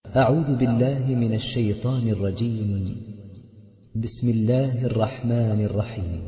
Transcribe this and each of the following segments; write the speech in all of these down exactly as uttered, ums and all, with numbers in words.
أعوذ بالله من الشيطان الرجيم. بسم الله الرحمن الرحيم.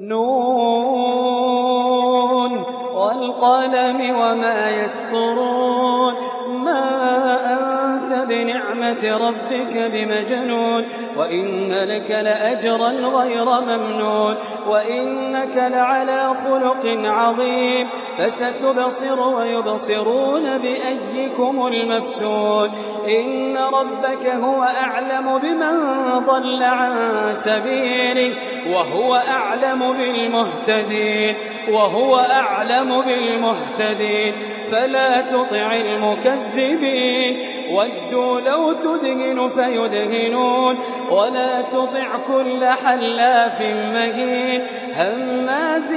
نون والقلم وما يسطرون ما أنت بنعمة ربك بمجنون وإن لك لأجرا غير ممنون وإنك لعلى خلق عظيم فستبصر ويبصرون بأيكم المفتون إن ربك هو أعلم بمن ضل عن سبيله وهو أعلم بالمهتدين وهو أعلم بالمهتدين فلا تطع المكذبين ودوا لو تدهن فيدهنون ولا تطع كل حلاف مهين هماز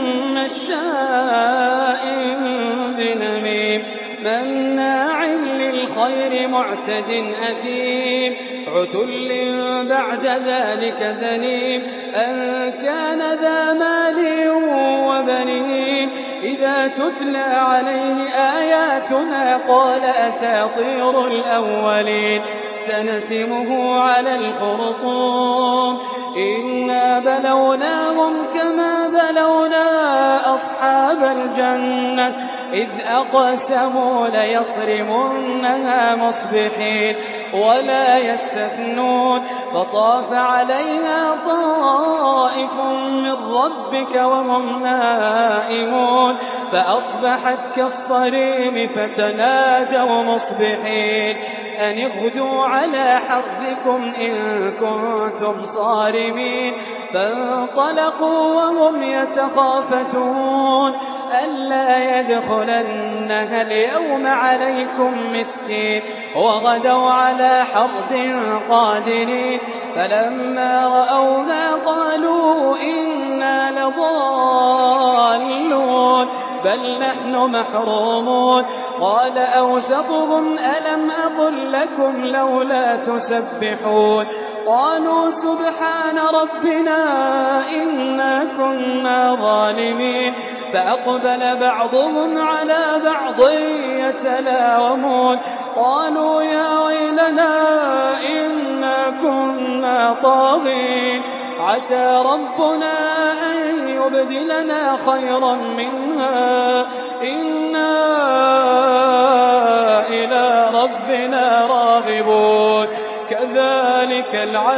مشاء بنميم مناع للخير معتد أثيم عتل بعد ذلك زنيم أن كان ذا مال وبنين إذا تتلى عليه آياتنا قال أساطير الأولين سنسمه على الخرطوم إنا بلوناهم كما بلونا أصحاب الجنة إذ أقسموا ليصرمنها مصبحين ولا يستثنون فطاف عليها طائف من ربك وهم نائمون فأصبحت كالصريم فتنادوا مصبحين أن اغدوا على حرثكم إن كنتم صارمين فانطلقوا وهم يتخافتون ألا يدخلنها اليوم عليكم مسكين وغدوا على حرد قادرين فلما رأوها قالوا إنا لضالون بل نحن محرومون قال أوسطهم ألم أقل لكم لولا تسبحون قالوا سبحان ربنا إنا كنا ظالمين فأقبل بعضهم على بعض يتلاومون قالوا يا ويلنا إنا كنا طاغين عسى ربنا أن يبدلنا خيرا منها إنا إلى ربنا راغبون كذلك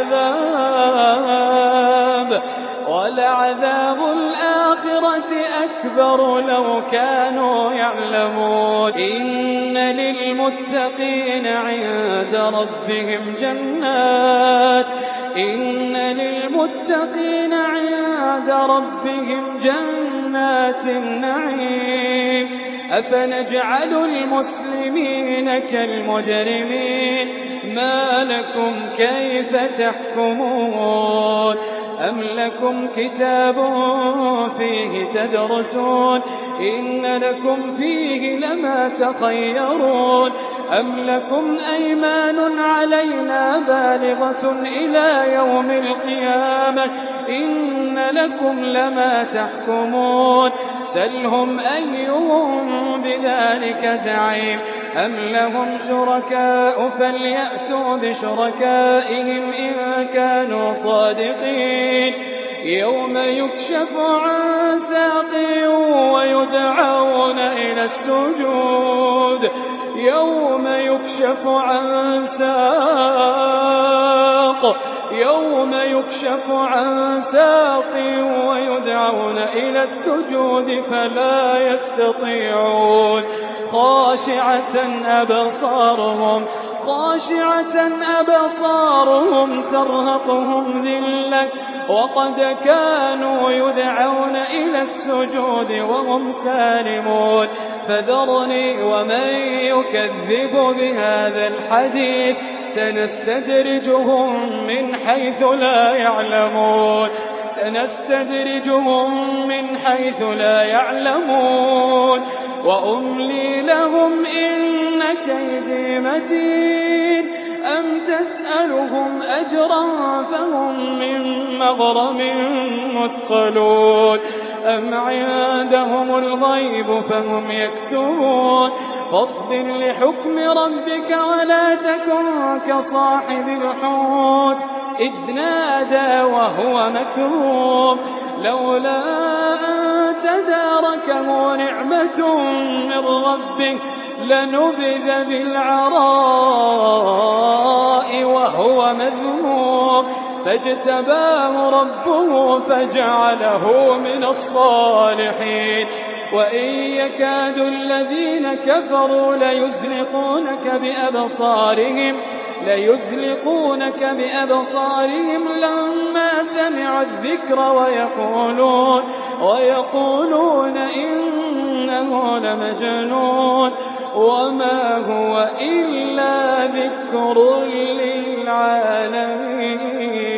العذاب ولعذاب الآخرة أكبر لو كانوا يعلمون إن للمتقين عند ربهم جنات إن للمتقين عند ربهم جنات النعيم أفنجعل المسلمين كالمجرمين ما لكم كيف تحكمون أم لكم كتاب فيه تدرسون إن لكم فيه لما تخيرون أم لكم أيمان علينا بالغة إلى يوم القيامة إن لكم لما تحكمون سلهم أيهم بذلك زعيم أم لهم شركاء فليأتوا بشركائهم إن كانوا صادقين يوم يكشف عن ساق ويدعون إلى السجود يوم يكشف عن ساق يوم يكشف عن ساق ويدعون إلى السجود فلا يستطيعون خاشعة أبصارهم خاشعة أبصارهم ترهقهم ذلة وقد كانوا يدعون إلى السجود وهم سالمون فذرني ومن يكذب بهذا الحديث سنستدرجهم من حيث لا يعلمون سنستدرجهم من حيث لا يعلمون وأملي لهم إن كيدي متين أم تسألهم أجرا فهم من مغرم مثقلون أم عندهم الغيب فهم يكتبون فاصبر لحكم ربك ولا تكن كصاحب الحوت إذ نادى وهو مكروب لولا أن تداركه نعمة من ربه لنبذ بالعراء وهو مذموم فاجتباه ربه فجعله من الصالحين وإن يكاد الذين كفروا ليزلقونك بأبصارهم ليزلقونك بأبصارهم لما سمعوا الذكر ويقولون, ويقولون إنه لمجنون وما هو إلا ذكر للعالمين.